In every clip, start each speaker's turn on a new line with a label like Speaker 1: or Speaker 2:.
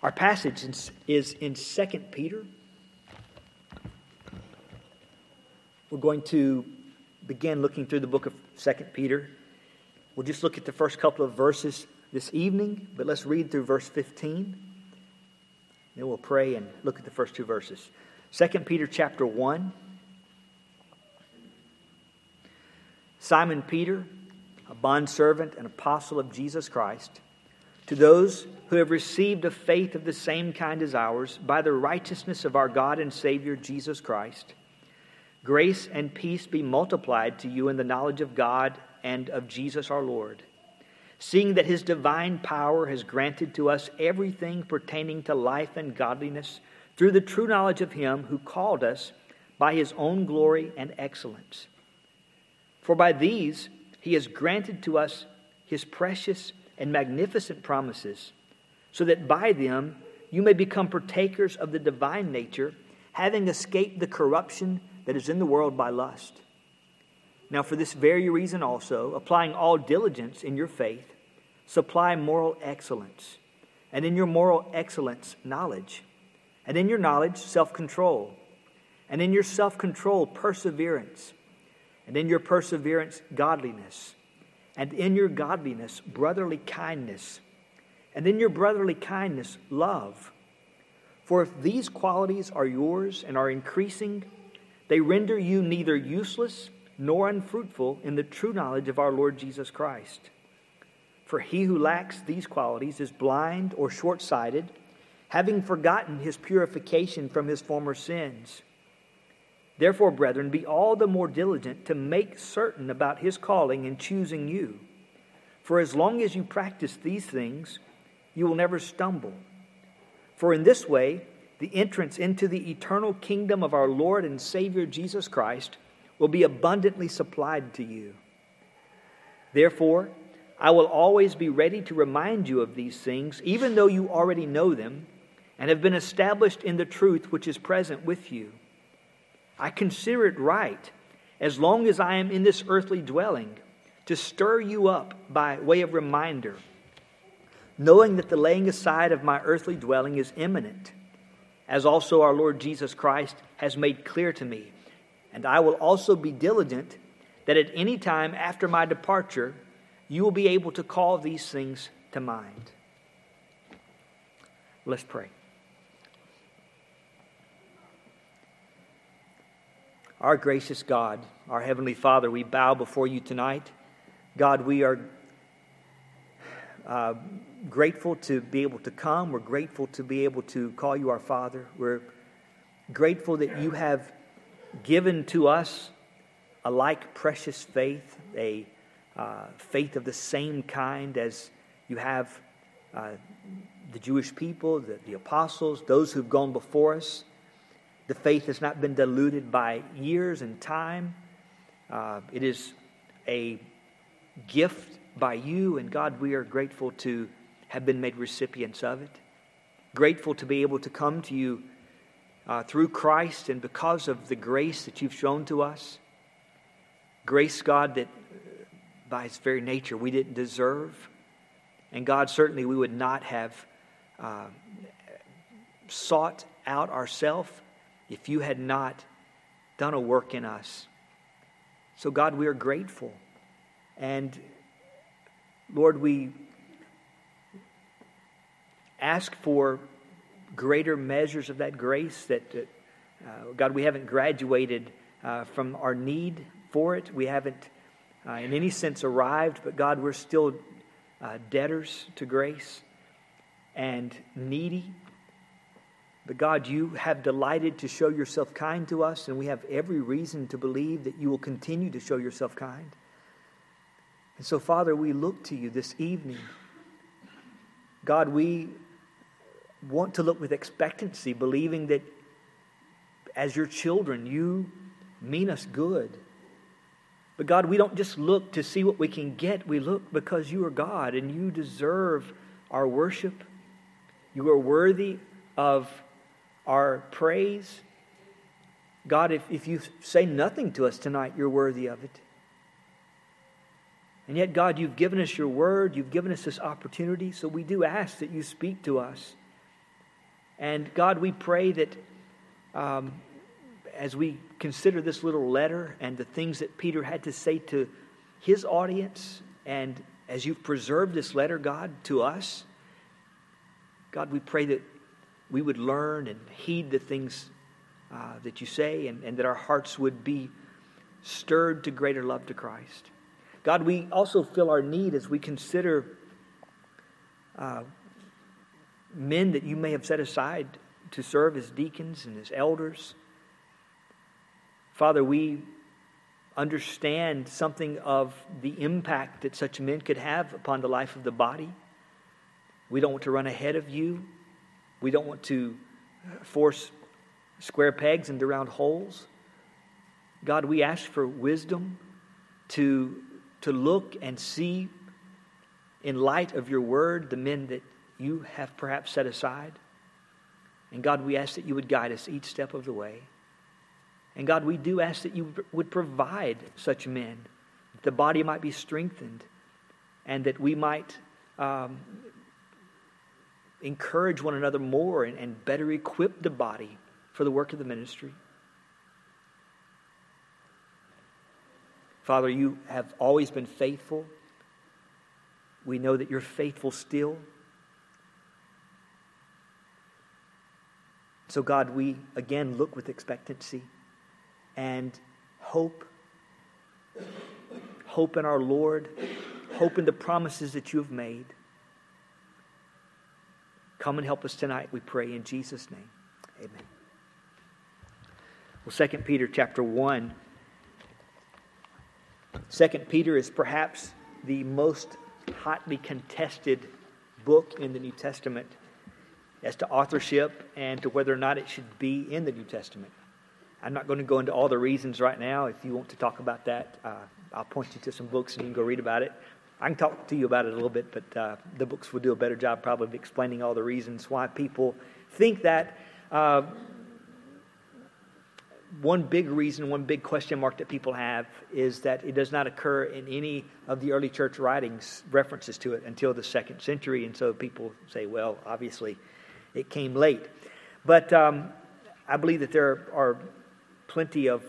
Speaker 1: Our passage is in 2 Peter. We're going to begin looking through the book of 2 Peter. We'll just look at the first couple of verses this evening, but let's read through verse 15. Then we'll pray and look at the first two verses. 2 Peter chapter 1. Simon Peter, a bondservant and apostle of Jesus Christ, to those who have received a faith of the same kind as ours, by the righteousness of our God and Savior Jesus Christ, grace and peace be multiplied to you in the knowledge of God and of Jesus our Lord, seeing that His divine power has granted to us everything pertaining to life and godliness through the true knowledge of Him who called us by His own glory and excellence. For by these He has granted to us His precious and magnificent promises, so that by them you may become partakers of the divine nature, having escaped the corruption that is in the world by lust. Now for this very reason also, applying all diligence in your faith, supply moral excellence, and in your moral excellence, knowledge, and in your knowledge, self-control, and in your self-control, perseverance, and in your perseverance, godliness, and in your godliness, brotherly kindness, and in your brotherly kindness, love. For if these qualities are yours and are increasing, they render you neither useless nor unfruitful in the true knowledge of our Lord Jesus Christ. For he who lacks these qualities is blind or short-sighted, having forgotten his purification from his former sins. Therefore, brethren, be all the more diligent to make certain about His calling and choosing you. For as long as you practice these things, you will never stumble. For in this way, the entrance into the eternal kingdom of our Lord and Savior Jesus Christ will be abundantly supplied to you. Therefore, I will always be ready to remind you of these things, even though you already know them and have been established in the truth which is present with you. I consider it right, as long as I am in this earthly dwelling, to stir you up by way of reminder, knowing that the laying aside of my earthly dwelling is imminent, as also our Lord Jesus Christ has made clear to me. And I will also be diligent that at any time after my departure, you will be able to call these things to mind. Let's pray. Our gracious God, our Heavenly Father, we bow before you tonight. God, we are grateful to be able to come. We're grateful to be able to call you our Father. We're grateful that you have given to us a like precious faith, a faith of the same kind as you have the Jewish people, the apostles, those who've gone before us. The faith has not been diluted by years and time. It is a gift by you, and God, we are grateful to have been made recipients of it. Grateful to be able to come to you through Christ and because of the grace that you've shown to us. Grace, God, that by its very nature we didn't deserve. And God, certainly we would not have sought out ourselves if you had not done a work in us. So God, we are grateful. And Lord, we ask for greater measures of that grace that, God, we haven't graduated from our need for it. We haven't in any sense arrived, but God, we're still debtors to grace and needy. But God, you have delighted to show yourself kind to us, and we have every reason to believe that you will continue to show yourself kind. And so, Father, we look to you this evening. God, we want to look with expectancy, believing that as your children, you mean us good. But God, we don't just look to see what we can get. We look because you are God and you deserve our worship. You are worthy of our praise. God, if you say nothing to us tonight, you're worthy of it. And yet, God, you've given us your word. You've given us this opportunity. So we do ask that you speak to us. And God, we pray that as we consider this little letter and the things that Peter had to say to his audience, and as you've preserved this letter, God, to us, God, we pray that we would learn and heed the things that you say, and that our hearts would be stirred to greater love to Christ. God, we also feel our need as we consider men that you may have set aside to serve as deacons and as elders. Father, we understand something of the impact that such men could have upon the life of the body. We don't want to run ahead of you. We don't want to force square pegs into round holes. God, we ask for wisdom to look and see, in light of your word, the men that you have perhaps set aside. And God, we ask that you would guide us each step of the way. And God, we do ask that you would provide such men, that the body might be strengthened, and that we might encourage one another more and better equip the body for the work of the ministry. Father, you have always been faithful. We know that you're faithful still. So God, we again look with expectancy and hope. Hope in our Lord. Hope in the promises that you have made. Come and help us tonight, we pray in Jesus' name. Amen. Well, 2 Peter chapter 1. 2 Peter is perhaps the most hotly contested book in the New Testament as to authorship and to whether or not it should be in the New Testament. I'm not going to go into all the reasons right now. If you want to talk about that, I'll point you to some books and you can go read about it. I can talk to you about it a little bit, but the books will do a better job probably of explaining all the reasons why people think that. One big reason, one big question mark that people have is that it does not occur in any of the early church writings, references to it, until the 2nd century. And so people say, well, obviously it came late. But I believe that there are plenty of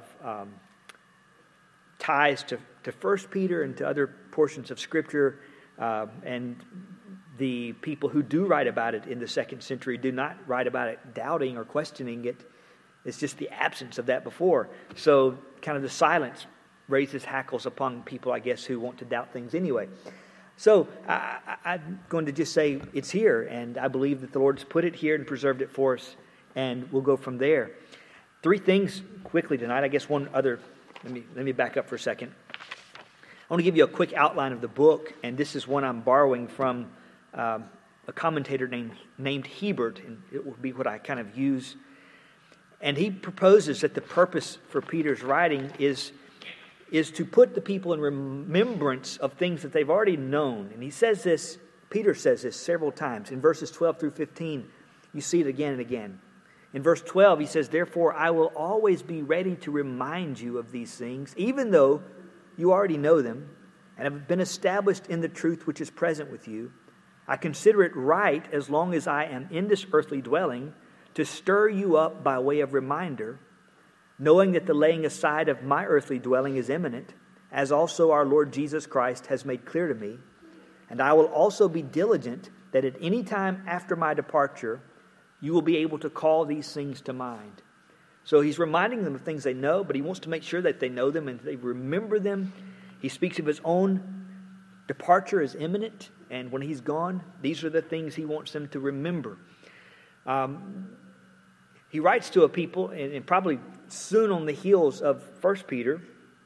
Speaker 1: ties to 1 Peter and to other portions of Scripture, and the people who do write about it in the 2nd century do not write about it doubting or questioning it. It's just the absence of that before. So kind of the silence raises hackles upon people, I guess, who want to doubt things anyway. So I'm going to just say it's here, and I believe that the Lord's put it here and preserved it for us, and we'll go from there. 3 things quickly tonight. I guess one other, let me back up for a second. I want to give you a quick outline of the book, and this is one I'm borrowing from a commentator named Hebert, and it will be what I kind of use. And he proposes that the purpose for Peter's writing is to put the people in remembrance of things that they've already known. And he says this, Peter says this several times. In verses 12 through 15, you see it again and again. In verse 12, he says, "Therefore I will always be ready to remind you of these things, even though you already know them and have been established in the truth which is present with you. I consider it right, as long as I am in this earthly dwelling, to stir you up by way of reminder, knowing that the laying aside of my earthly dwelling is imminent, as also our Lord Jesus Christ has made clear to me. And I will also be diligent that at any time after my departure, you will be able to call these things to mind." So he's reminding them of things they know, but he wants to make sure that they know them and they remember them. He speaks of his own departure as imminent, and when he's gone, these are the things he wants them to remember. He writes to a people, and probably soon on the heels of 1 Peter.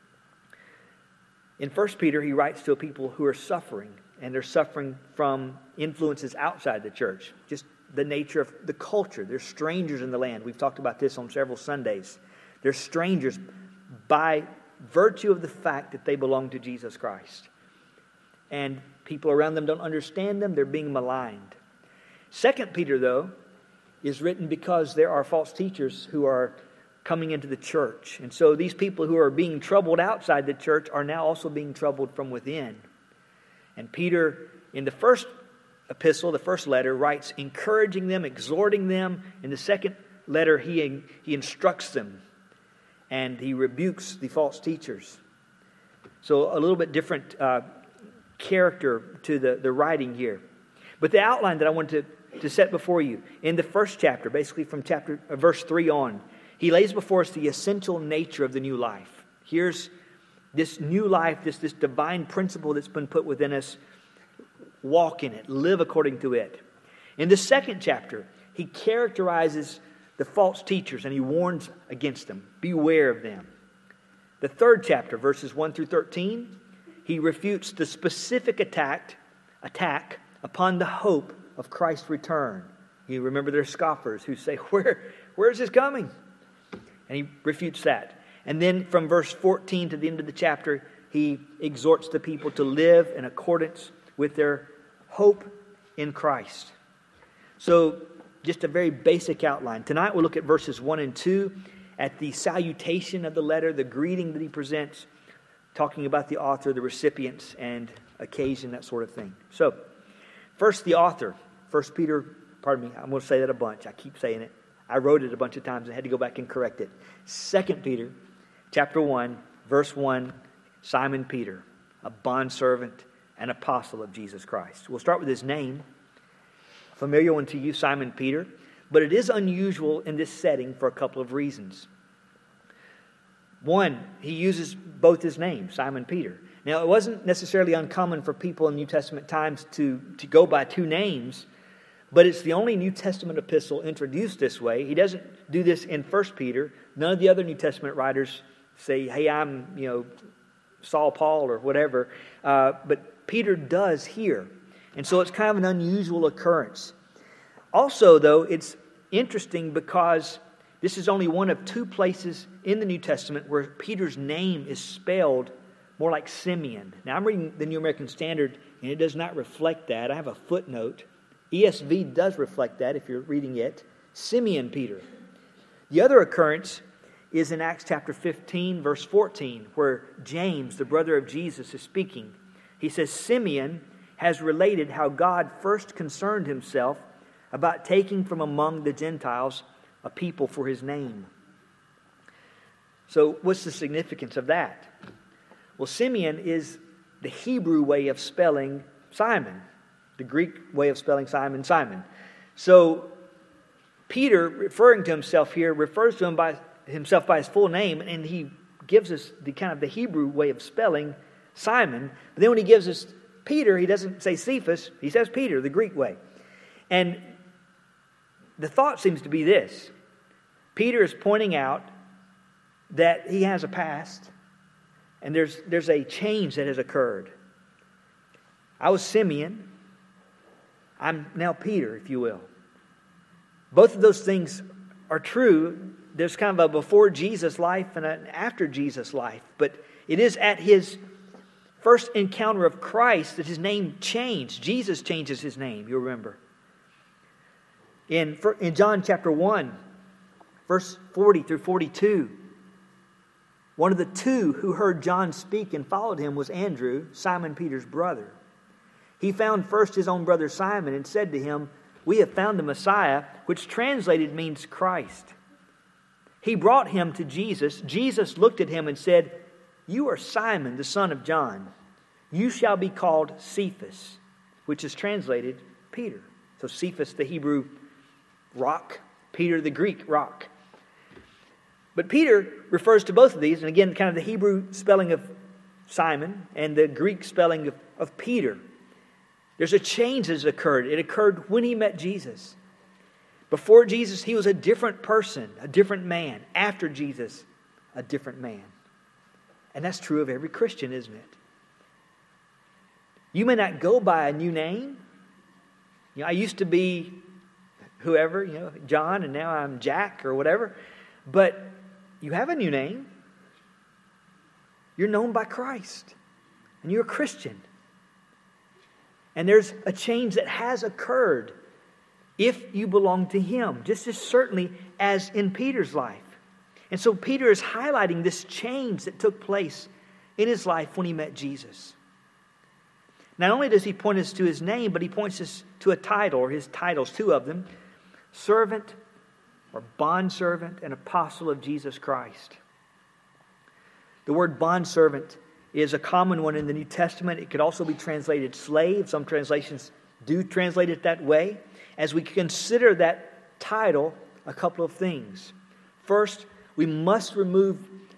Speaker 1: In 1 Peter, he writes to a people who are suffering, and they're suffering from influences outside the church, just the nature of the culture. They're strangers in the land. We've talked about this on several Sundays. They're strangers by virtue of the fact that they belong to Jesus Christ. And people around them don't understand them. They're being maligned. 2 Peter, though, is written because there are false teachers who are coming into the church. And so these people who are being troubled outside the church are now also being troubled from within. And Peter, in the first epistle, the first letter, writes encouraging them, exhorting them. In the second letter, he instructs them and he rebukes the false teachers. So a little bit different character to the writing here. But the outline that I wanted to set before you, in the first chapter, basically from verse 3 on, he lays before us the essential nature of the new life. Here's this new life, this divine principle that's been put within us. Walk in it, live according to it. In the second chapter, he characterizes the false teachers and he warns against them. Beware of them. The third chapter, verses 1 through 13, he refutes the specific attack upon the hope of Christ's return. You remember there's scoffers who say, where is this coming? And he refutes that. And then from verse 14 to the end of the chapter, he exhorts the people to live in accordance with their hope in Christ. So, just a very basic outline. Tonight we'll look at verses 1 and 2, at the salutation of the letter, the greeting that he presents, talking about the author, the recipients, and occasion, that sort of thing. So, first the author. 1 Peter, pardon me, I'm going to say that a bunch. I keep saying it. I wrote it a bunch of times and had to go back and correct it. 2 Peter, chapter 1, verse 1, Simon Peter, a bondservant and apostle of Jesus Christ. We'll start with his name. Familiar one to you, Simon Peter. But it is unusual in this setting for a couple of reasons. One, he uses both his names, Simon Peter. Now, it wasn't necessarily uncommon for people in New Testament times to go by two names, but it's the only New Testament epistle introduced this way. He doesn't do this in 1 Peter. None of the other New Testament writers say, hey, I'm, Saul, Paul, or whatever. But Peter does here. And so it's kind of an unusual occurrence. Also, though, it's interesting because this is only one of two places in the New Testament where Peter's name is spelled more like Simeon. Now, I'm reading the New American Standard, and it does not reflect that. I have a footnote. ESV does reflect that if you're reading it. Simeon Peter. The other occurrence is in Acts chapter 15, verse 14, where James, the brother of Jesus, is speaking. He says, Simeon has related how God first concerned himself about taking from among the Gentiles a people for his name. So what's the significance of that? Well, Simeon is the Hebrew way of spelling Simon, the Greek way of spelling Simon, Simon. So Peter, referring to himself here, refers to himself by his full name, and he gives us the kind of the Hebrew way of spelling Simon. But then when he gives us Peter, he doesn't say Cephas, he says Peter, the Greek way. And the thought seems to be this. Peter is pointing out that he has a past, and there's a change that has occurred. I was Simeon. I'm now Peter, if you will. Both of those things are true. There's kind of a before Jesus life and an after Jesus life. But it is at his first encounter of Christ that his name changed. Jesus changes his name, you'll remember. In John chapter 1, verse 40 through 42, one of the two who heard John speak and followed him was Andrew, Simon Peter's brother. He found first his own brother Simon and said to him, "We have found the Messiah," which translated means Christ. He brought him to Jesus. Jesus looked at him and said, "You are Simon, the son of John. You shall be called Cephas," which is translated Peter. So Cephas, the Hebrew rock, Peter, the Greek rock. But Peter refers to both of these, and again, kind of the Hebrew spelling of Simon and the Greek spelling of Peter. There's a change that has occurred. It occurred when he met Jesus. Before Jesus, he was a different person, a different man. After Jesus, a different man. And that's true of every Christian, isn't it? You may not go by a new name. I used to be whoever, John, and now I'm Jack or whatever. But you have a new name. You're known by Christ. And you're a Christian. And there's a change that has occurred if you belong to Him, just as certainly as in Peter's life. And so Peter is highlighting this change that took place in his life when he met Jesus. Not only does he point us to his name, but he points us to a title, or his titles, two of them: servant or bondservant and apostle of Jesus Christ. The word bondservant is a common one in the New Testament. It could also be translated slave. Some translations do translate it that way. As we consider that title, a couple of things. First, we must remove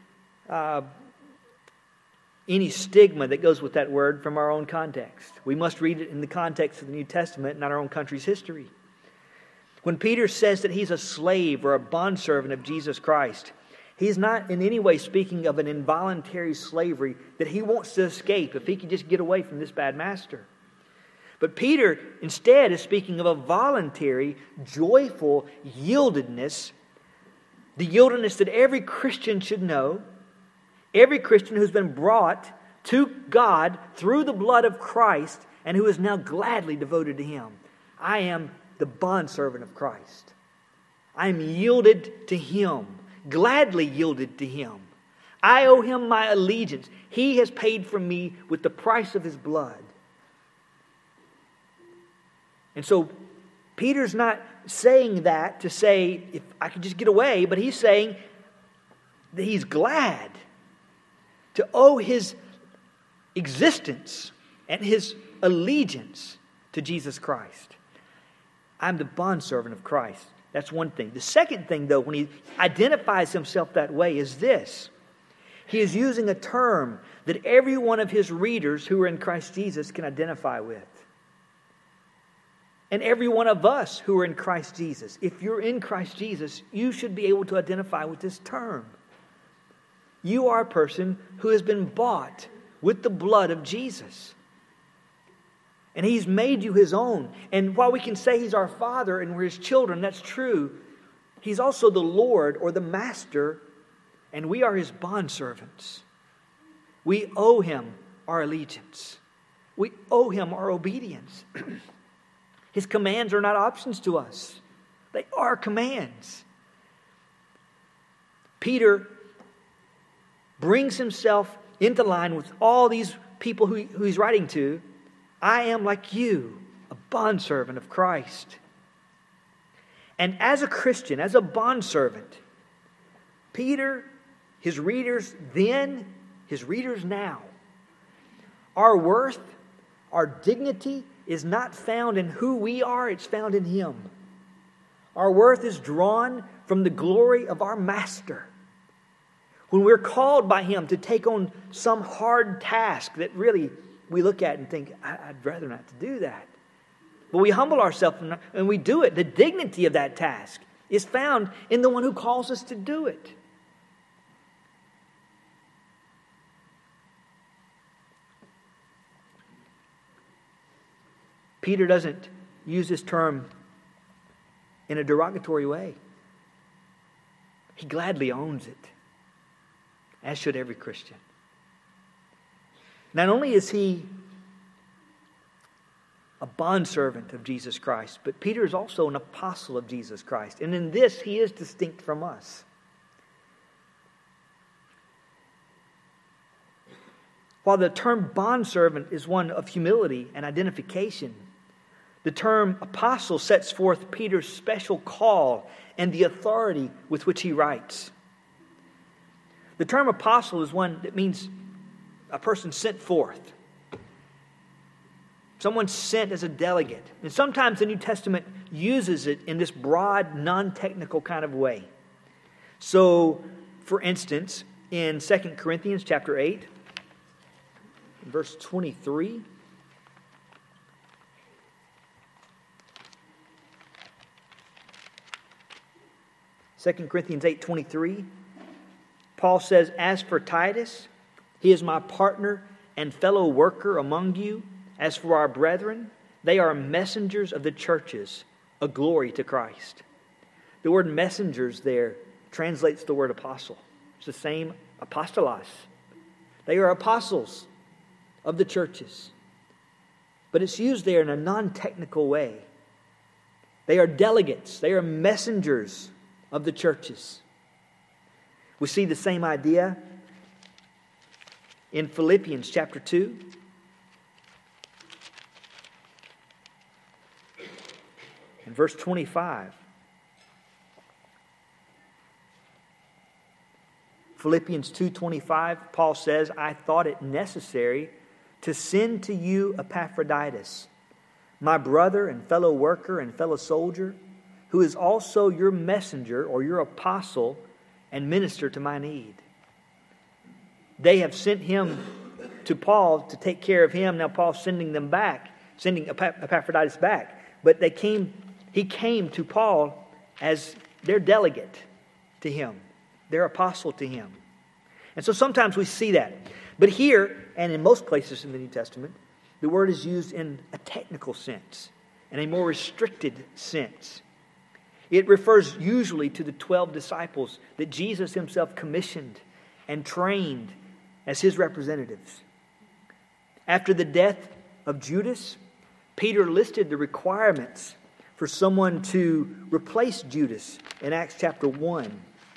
Speaker 1: any stigma that goes with that word from our own context. We must read it in the context of the New Testament, not our own country's history. When Peter says that he's a slave or a bondservant of Jesus Christ, he's not in any way speaking of an involuntary slavery that he wants to escape if he can just get away from this bad master. But Peter instead is speaking of a voluntary, joyful yieldedness, the yieldedness that every Christian should know, every Christian who's been brought to God through the blood of Christ and who is now gladly devoted to Him. I am the bondservant of Christ. I am yielded to Him, gladly yielded to Him. I owe Him my allegiance. He has paid for me with the price of His blood. And so Peter's not saying that to say, if I could just get away, but he's saying that he's glad to owe his existence and his allegiance to Jesus Christ. I'm the bondservant of Christ. That's one thing. The second thing, though, when he identifies himself that way is this. He is using a term that every one of his readers who are in Christ Jesus can identify with. And every one of us who are in Christ Jesus, if you're in Christ Jesus, you should be able to identify with this term. You are a person who has been bought with the blood of Jesus. And He's made you His own. And while we can say He's our Father and we're His children, that's true. He's also the Lord or the Master, and we are His bondservants. We owe Him our allegiance. We owe Him our obedience. His commands are not options to us. They are commands. Peter brings himself into line with all these people who he's writing to. I am like you, a bondservant of Christ. And as a Christian, as a bondservant, Peter, his readers then, his readers now, our worth, our dignity is not found in who we are, it's found in Him. Our worth is drawn from the glory of our Master. When we're called by Him to take on some hard task that really we look at and think, I'd rather not to do that. But we humble ourselves and we do it. The dignity of that task is found in the one who calls us to do it. Peter doesn't use this term in a derogatory way. He gladly owns it, as should every Christian. Not only is he a bondservant of Jesus Christ, but Peter is also an apostle of Jesus Christ. And in this, he is distinct from us. While the term bondservant is one of humility and identification, the term apostle sets forth Peter's special call and the authority with which he writes. The term apostle is one that means a person sent forth. Someone sent as a delegate. And sometimes the New Testament uses it in this broad, non-technical kind of way. So, for instance, in 2 Corinthians chapter 8, verse 23, 2 Corinthians 8:23, Paul says, "As for Titus, he is my partner and fellow worker among you. As for our brethren, they are messengers of the churches, a glory to Christ." The word messengers there translates the word apostle. It's the same, apostolos. They are apostles of the churches. But it's used there in a non-technical way. They are delegates. They are messengers of the churches. We see the same idea in Philippians chapter 2. In verse 25, Philippians 2:25, Paul says, I thought it necessary to send to you Epaphroditus, my brother and fellow worker and fellow soldier, who is also your messenger or your apostle and minister to my need. They have sent him to Paul to take care of him. Now Paul's sending Epaphroditus back. But he came to Paul as their delegate to him, their apostle to him. And so sometimes we see that. But here, and in most places in the New Testament, the word is used in a technical sense, in a more restricted sense. It refers usually to the 12 disciples that Jesus himself commissioned and trained as his representatives. After the death of Judas, Peter listed the requirements for someone to replace Judas in Acts chapter 1.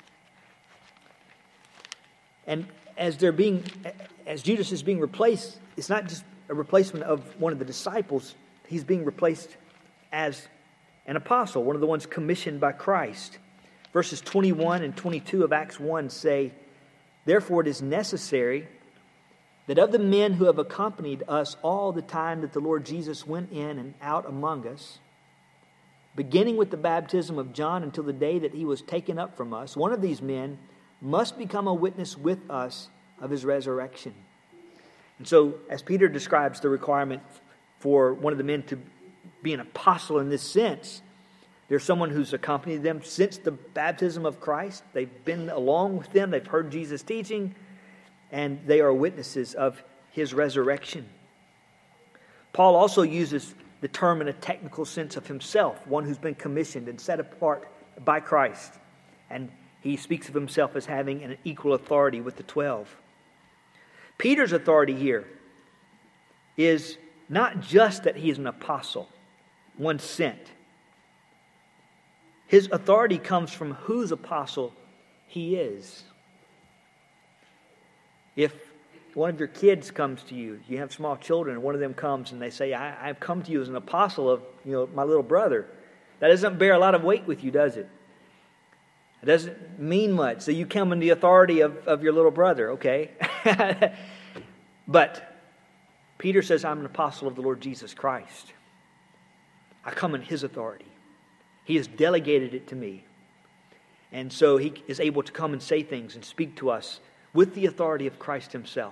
Speaker 1: And as Judas is being replaced, it's not just a replacement of one of the disciples. He's being replaced as an apostle, one of the ones commissioned by Christ. Verses 21 and 22 of Acts 1 say, Therefore it is necessary that of the men who have accompanied us all the time that the Lord Jesus went in and out among us, beginning with the baptism of John until the day that he was taken up from us, one of these men must become a witness with us of his resurrection. And so, as Peter describes the requirement for one of the men to be an apostle in this sense, there's someone who's accompanied them since the baptism of Christ. They've been along with them. They've heard Jesus' teaching, and they are witnesses of his resurrection. Paul also uses the term in a technical sense of himself, one who's been commissioned and set apart by Christ. And he speaks of himself as having an equal authority with the 12. Peter's authority here is not just that he is an apostle, one sent. His authority comes from whose apostle he is. If one of your kids comes to you, you have small children, and one of them comes and they say, I've come to you as an apostle of my little brother. That doesn't bear a lot of weight with you, does it? It doesn't mean much. So you come in the authority of your little brother, okay? But Peter says, I'm an apostle of the Lord Jesus Christ. I come in his authority. He has delegated it to me. And so he is able to come and say things and speak to us with the authority of Christ himself.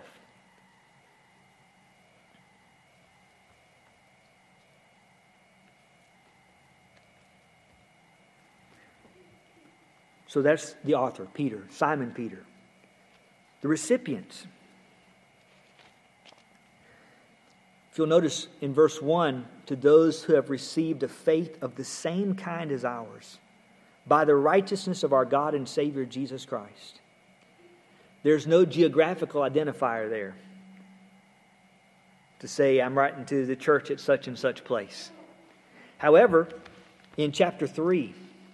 Speaker 1: So that's the author, Peter, Simon Peter. The recipients. If you'll notice in verse 1, to those who have received a faith of the same kind as ours, by the righteousness of our God and Savior Jesus Christ. There's no geographical identifier there to say I'm writing to the church at such and such place. However, in chapter 3,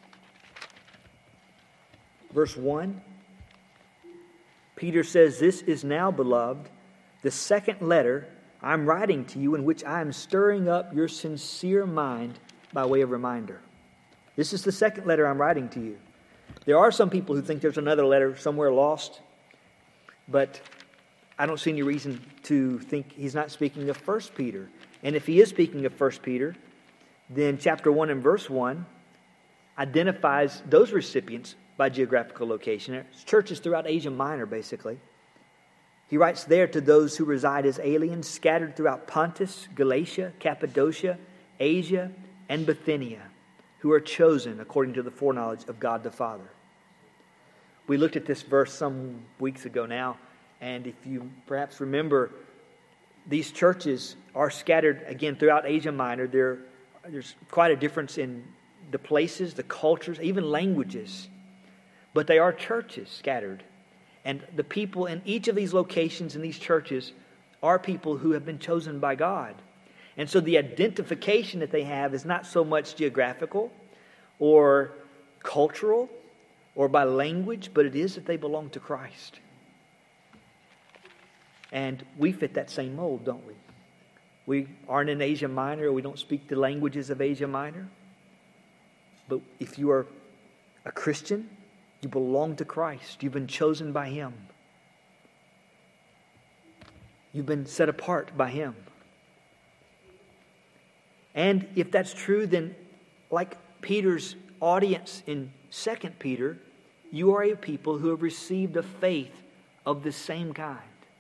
Speaker 1: verse 1, Peter says, This is now, beloved, the second letter I'm writing to you, in which I am stirring up your sincere mind by way of reminder. This is the second letter I'm writing to you. There are some people who think there's another letter somewhere lost, but I don't see any reason to think he's not speaking of 1 Peter. And if he is speaking of 1 Peter, then chapter 1 and verse 1 identifies those recipients by geographical location. It's churches throughout Asia Minor, basically. He writes there to those who reside as aliens scattered throughout Pontus, Galatia, Cappadocia, Asia, and Bithynia, who are chosen according to the foreknowledge of God the Father. We looked at this verse some weeks ago now, and if you perhaps remember, these churches are scattered again throughout Asia Minor. There's quite a difference in the places, the cultures, even languages, but they are churches scattered. And the people in each of these locations in these churches are people who have been chosen by God. And so the identification that they have is not so much geographical or cultural or by language, but it is that they belong to Christ. And we fit that same mold, don't we? We aren't in Asia Minor, or we don't speak the languages of Asia Minor. But if you are a Christian, you belong to Christ. You've been chosen by Him. You've been set apart by Him. And if that's true, then like Peter's audience in 2 Peter, you are a people who have received a faith of the same kind.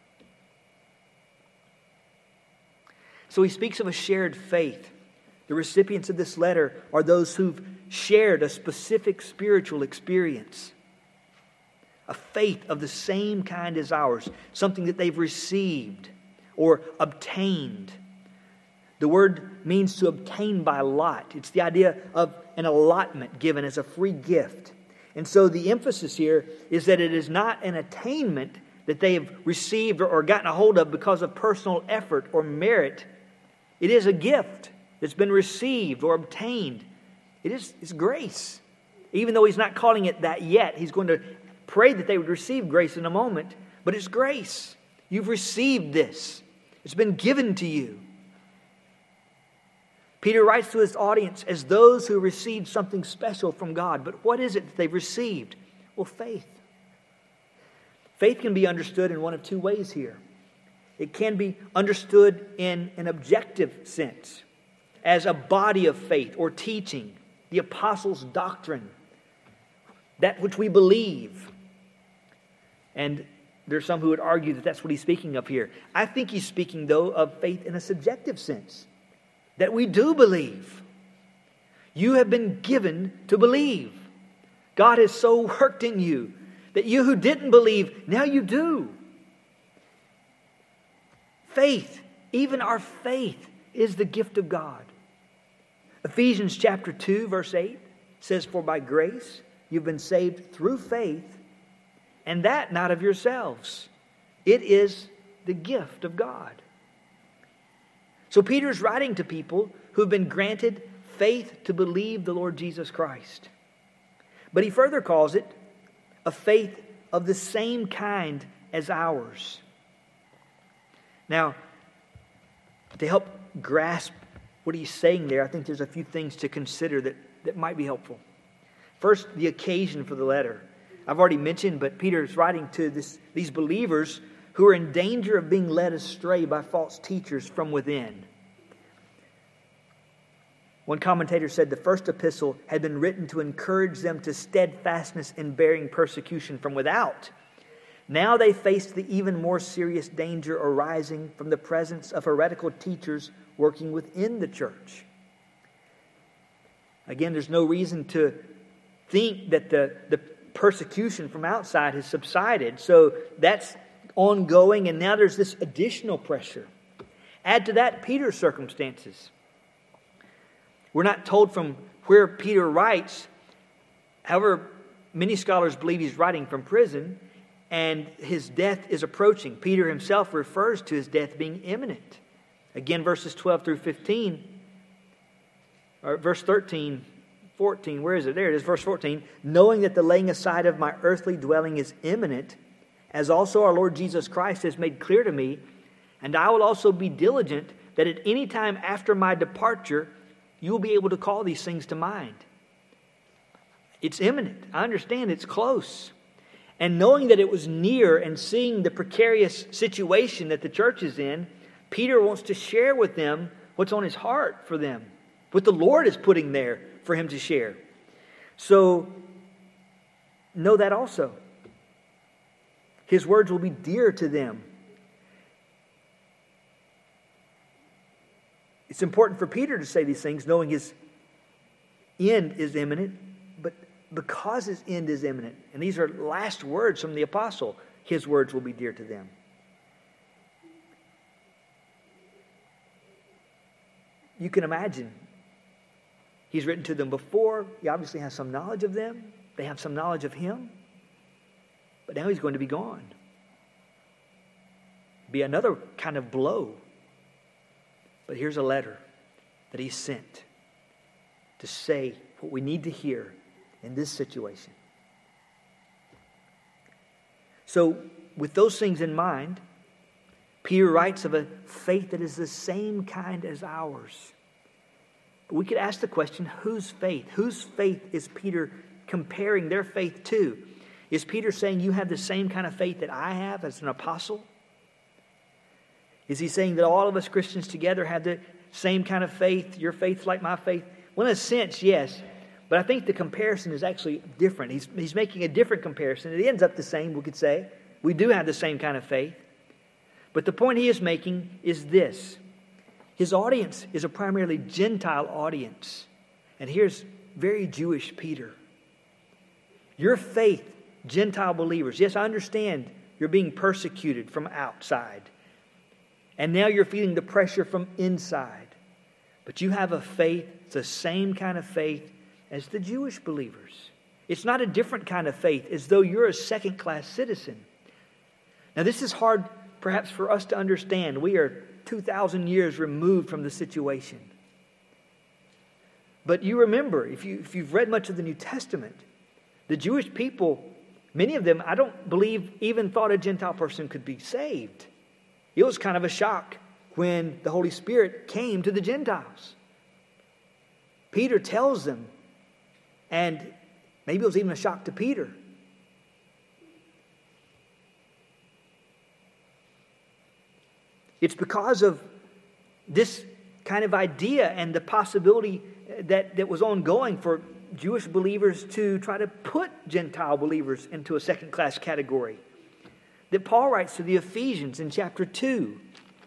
Speaker 1: So he speaks of a shared faith. The recipients of this letter are those who've shared a specific spiritual experience. A faith of the same kind as ours. Something that they've received or obtained. The word means to obtain by lot. It's the idea of an allotment given as a free gift. And so the emphasis here is that it is not an attainment that they have received or gotten a hold of because of personal effort or merit. It is a gift that's been received or obtained. It's grace. Even though he's not calling it that yet, he's going to pray that they would receive grace in a moment. But it's grace. You've received this. It's been given to you. Peter writes to his audience as those who received something special from God. But what is it that they've received? Well, faith. Faith can be understood in one of two ways here. It can be understood in an objective sense, as a body of faith or teaching, the apostles' doctrine, that which we believe. And there's some who would argue that that's what he's speaking of here. I think he's speaking, though, of faith in a subjective sense, that we do believe. You have been given to believe. God has so worked in you that you who didn't believe, now you do. Faith, even our faith, is the gift of God. Ephesians chapter 2, verse 8 says, "For by grace you've been saved through faith, and that not of yourselves. It is the gift of God." So Peter's writing to people who've been granted faith to believe the Lord Jesus Christ. But he further calls it a faith of the same kind as ours. Now, to help grasp what he's saying there, I think there's a few things to consider that might be helpful. First, the occasion for the letter. I've already mentioned, but Peter's writing to these believers who are in danger of being led astray by false teachers from within. One commentator said the first epistle had been written to encourage them to steadfastness in bearing persecution from without. Now they faced the even more serious danger arising from the presence of heretical teachers working within the church. Again, there's no reason to think that the persecution from outside has subsided. So that's ongoing, and now there's this additional pressure. Add to that Peter's circumstances. We're not told from where Peter writes. However, many scholars believe he's writing from prison, and his death is approaching. Peter himself refers to his death being imminent. Again, verses 12 through 15, or verse 13, 14, where is it? There it is, verse 14. "Knowing that the laying aside of my earthly dwelling is imminent, as also our Lord Jesus Christ has made clear to me, and I will also be diligent that at any time after my departure, you will be able to call these things to mind." It's imminent. I understand it's close. And knowing that it was near and seeing the precarious situation that the church is in, Peter wants to share with them what's on his heart for them, what the Lord is putting there for him to share. So, know that also. His words will be dear to them. It's important for Peter to say these things, knowing his end is imminent, but because his end is imminent, and these are last words from the apostle, his words will be dear to them. You can imagine, he's written to them before. He obviously has some knowledge of them. They have some knowledge of him. But now he's going to be gone. Be another kind of blow. But here's a letter that he sent to say what we need to hear in this situation. So, with those things in mind, Peter writes of a faith that is the same kind as ours. But we could ask the question, whose faith? Whose faith is Peter comparing their faith to? Is Peter saying you have the same kind of faith that I have as an apostle? Is he saying that all of us Christians together have the same kind of faith? Your faith's like my faith? Well, in a sense, yes. But I think the comparison is actually different. He's making a different comparison. It ends up the same, we could say. We do have the same kind of faith. But the point he is making is this. His audience is a primarily Gentile audience. And here's very Jewish Peter. Your faith, Gentile believers. Yes, I understand you're being persecuted from outside. And now you're feeling the pressure from inside. But you have a faith, it's the same kind of faith as the Jewish believers. It's not a different kind of faith, as though you're a second-class citizen. Now, this is hard, perhaps, for us to understand. We are 2,000 years removed from the situation. But you remember, if you've read much of the New Testament, the Jewish people, many of them, I don't believe, even thought a Gentile person could be saved. It was kind of a shock when the Holy Spirit came to the Gentiles. Peter tells them, and maybe it was even a shock to Peter. It's because of this kind of idea and the possibility that was ongoing for Jewish believers to try to put Gentile believers into a second-class category that Paul writes to the Ephesians in chapter 2.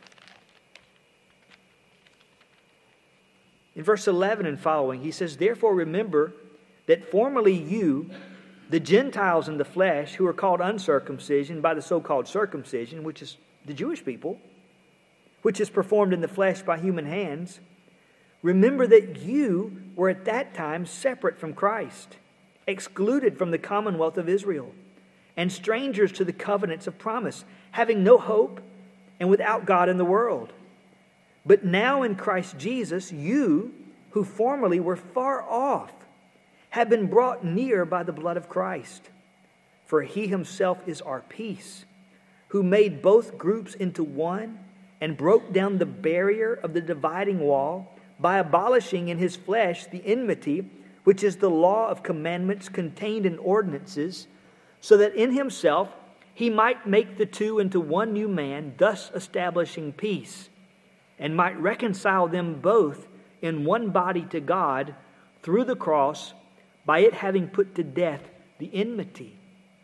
Speaker 1: In verse 11 and following, he says, "Therefore remember that formerly you, the Gentiles in the flesh, who are called uncircumcision by the so-called circumcision," which is the Jewish people, "which is performed in the flesh by human hands, remember that you were at that time separate from Christ, excluded from the commonwealth of Israel, and strangers to the covenants of promise, having no hope and without God in the world. But now in Christ Jesus, you, who formerly were far off, have been brought near by the blood of Christ. For he himself is our peace, who made both groups into one and broke down the barrier of the dividing wall by abolishing in his flesh the enmity, which is the law of commandments contained in ordinances, so that in himself he might make the two into one new man, thus establishing peace, and might reconcile them both in one body to God through the cross, by it having put to death the enmity."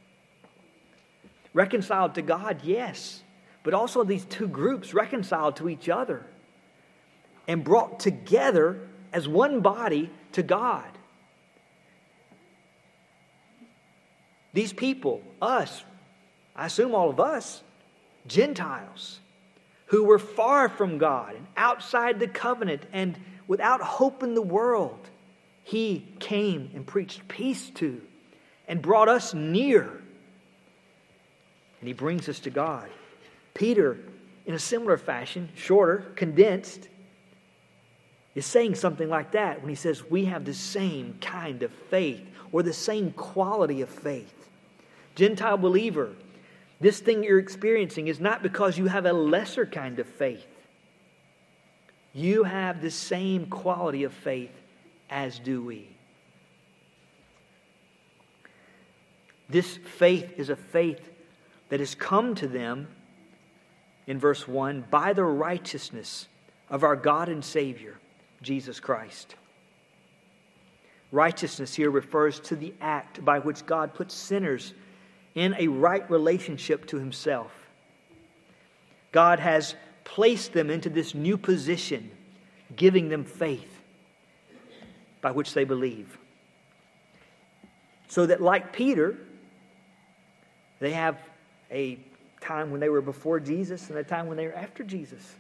Speaker 1: Reconciled to God, yes, but also these two groups reconciled to each other and brought together as one body to God. These people, us, I assume all of us, Gentiles, who were far from God and outside the covenant and without hope in the world, he came and preached peace to and brought us near. And he brings us to God. Peter, in a similar fashion, shorter, condensed, is saying something like that when he says we have the same kind of faith or the same quality of faith. Gentile believer, this thing you're experiencing is not because you have a lesser kind of faith. You have the same quality of faith as do we. This faith is a faith that has come to them, in verse 1, by the righteousness of our God and Savior, Jesus Christ. Righteousness here refers to the act by which God puts sinners in a right relationship to himself. God has placed them into this new position, giving them faith by which they believe. So that, like Peter, they have a time when they were before Jesus and a time when they were after Jesus.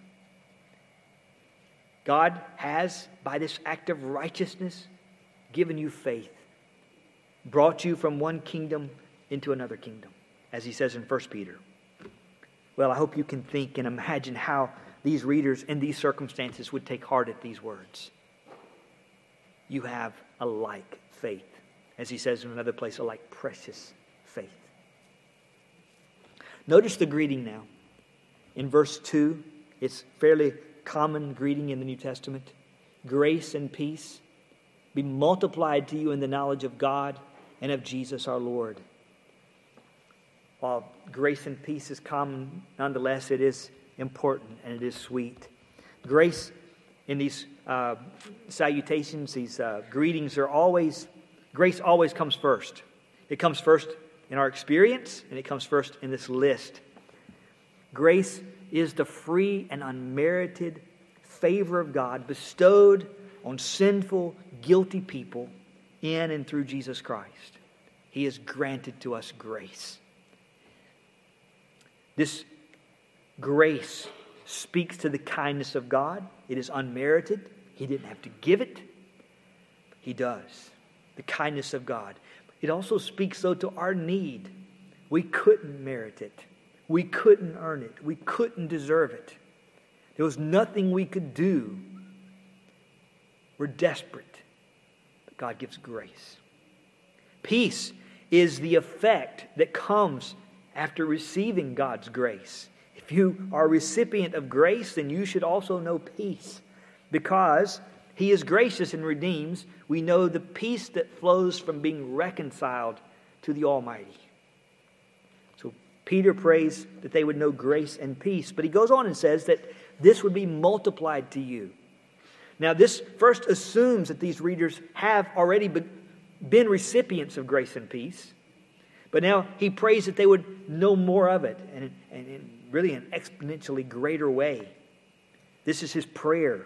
Speaker 1: God has, by this act of righteousness, given you faith, brought you from one kingdom into another kingdom, as he says in 1 Peter. Well, I hope you can think and imagine how these readers in these circumstances would take heart at these words. You have a like faith, as he says in another place, a like precious faith. Notice the greeting now. In verse 2, it's fairly common greeting in the New Testament. grace and peace be multiplied to you in the knowledge of God and of Jesus our Lord. While grace and peace is common, nonetheless, it is important and it is sweet. Grace in these salutations, these greetings grace always comes first. It comes first in our experience, and it comes first in this list. Grace is the free and unmerited favor of God bestowed on sinful, guilty people in and through Jesus Christ. He has granted to us grace. This grace speaks to the kindness of God. It is unmerited. He didn't have to give it. He does. The kindness of God. It also speaks, though, to our need. We couldn't merit it. We couldn't earn it. We couldn't deserve it. There was nothing we could do. We're desperate. But God gives grace. Peace is the effect that comes after receiving God's grace. If you are a recipient of grace, then you should also know peace. Because He is gracious and redeems, we know the peace that flows from being reconciled to the Almighty. So Peter prays that they would know grace and peace. But he goes on and says that this would be multiplied to you. Now this first assumes that these readers have already been recipients of grace and peace. But now he prays that they would know more of it, and in really an exponentially greater way. This is his prayer.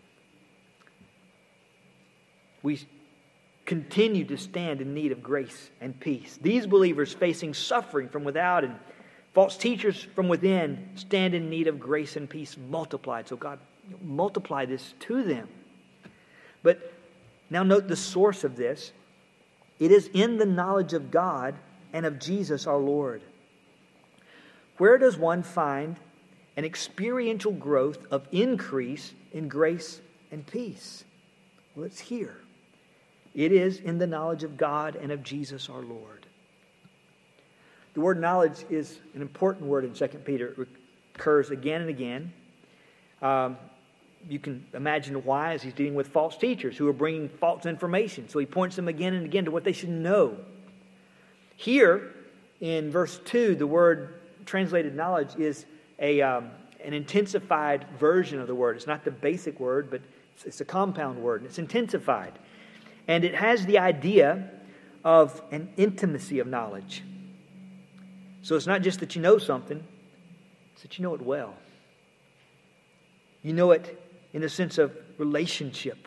Speaker 1: We continue to stand in need of grace and peace. These believers facing suffering from without and false teachers from within stand in need of grace and peace multiplied. So God, multiply this to them. But now note the source of this. It is in the knowledge of God and of Jesus our Lord. Where does one find an experiential growth of increase in grace and peace? Well, it's here. It is in the knowledge of God and of Jesus our Lord. The word knowledge is an important word in 2 Peter. It occurs again and again. You can imagine why, as he's dealing with false teachers who are bringing false information. So he points them again and again to what they should know. Here, in verse 2, the word translated knowledge is an intensified version of the word. It's not the basic word, but it's a compound word. And it's intensified. And it has the idea of an intimacy of knowledge. So it's not just that you know something, it's that you know it well. You know it in the sense of relationship.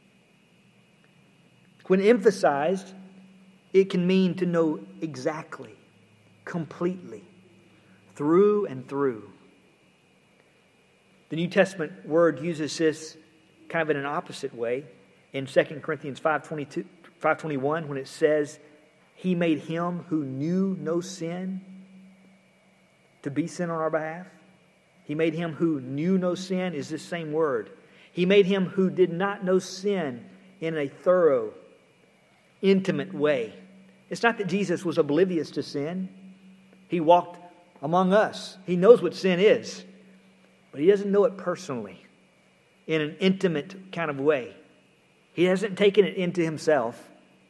Speaker 1: When emphasized, it can mean to know exactly, completely, through and through. The New Testament word uses this kind of in an opposite way. In 2 Corinthians 5:21, when it says, He made Him who knew no sin to be sin on our behalf. He made Him who knew no sin is this same word. He made Him who did not know sin in a thorough, intimate way. It's not that Jesus was oblivious to sin. He walked among us. He knows what sin is. But He doesn't know it personally in an intimate kind of way. He hasn't taken it into Himself.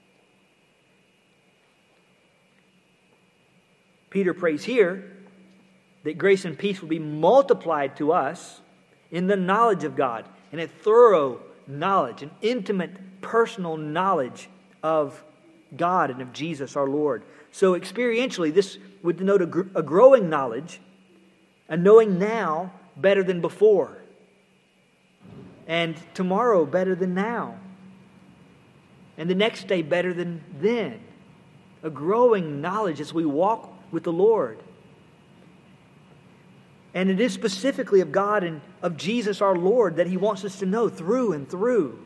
Speaker 1: Peter prays here that grace and peace will be multiplied to us in the knowledge of God, in a thorough knowledge, an intimate, personal knowledge of God and of Jesus our Lord. So experientially, this would denote a growing knowledge, a knowing now better than before, and tomorrow better than now, and the next day better than then. A growing knowledge as we walk with the Lord. And it is specifically of God and of Jesus our Lord that He wants us to know through and through.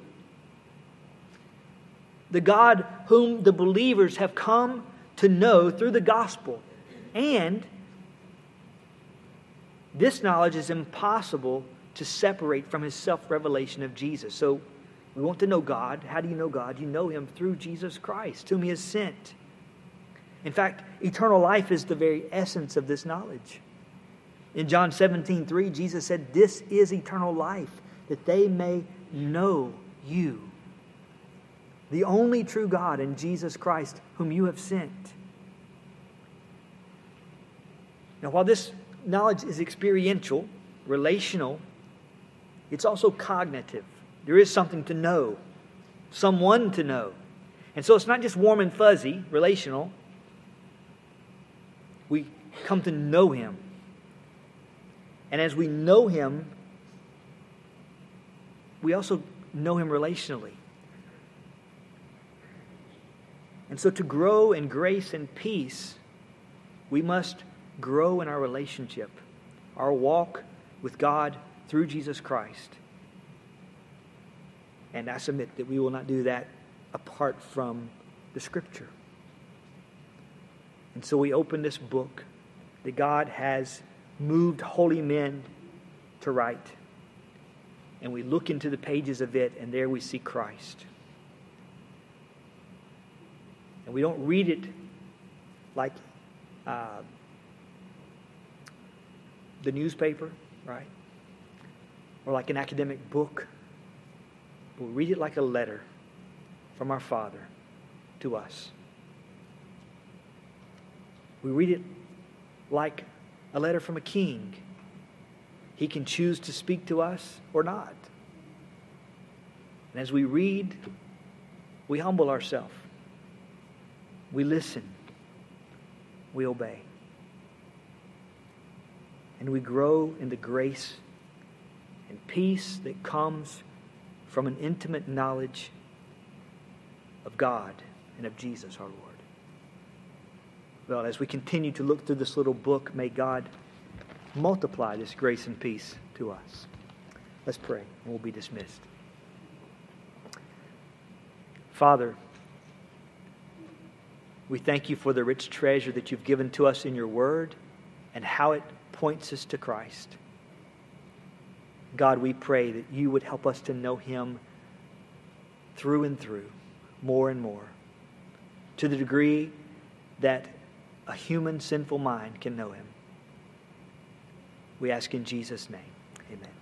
Speaker 1: The God whom the believers have come to know through the gospel. And this knowledge is impossible to separate from His self-revelation of Jesus. So we want to know God. How do you know God? You know Him through Jesus Christ, whom He has sent. In fact, eternal life is the very essence of this knowledge. In John 17:3, Jesus said, This is eternal life, that they may know you, the only true God and Jesus Christ, whom you have sent. Now, while this knowledge is experiential, relational, it's also cognitive. There is something to know, someone to know. And so it's not just warm and fuzzy, relational. We come to know Him. And as we know Him, we also know Him relationally. And so to grow in grace and peace, we must grow in our relationship, our walk with God through Jesus Christ. And I submit that we will not do that apart from the Scripture. And so we open this book that God has moved holy men to write. And we look into the pages of it, and there we see Christ. And we don't read it like the newspaper, right? Or like an academic book. But we read it like a letter from our Father to us. We read it like a letter from a king. He can choose to speak to us or not. And as we read, we humble ourselves. We listen. We obey. And we grow in the grace and peace that comes from an intimate knowledge of God and of Jesus our Lord. Well, as we continue to look through this little book, may God multiply this grace and peace to us. Let's pray, and we'll be dismissed. Father, we thank you for the rich treasure that you've given to us in your word and how it points us to Christ. God, we pray that you would help us to know him through and through, more and more, to the degree that a human sinful mind can know him. We ask in Jesus' name, amen.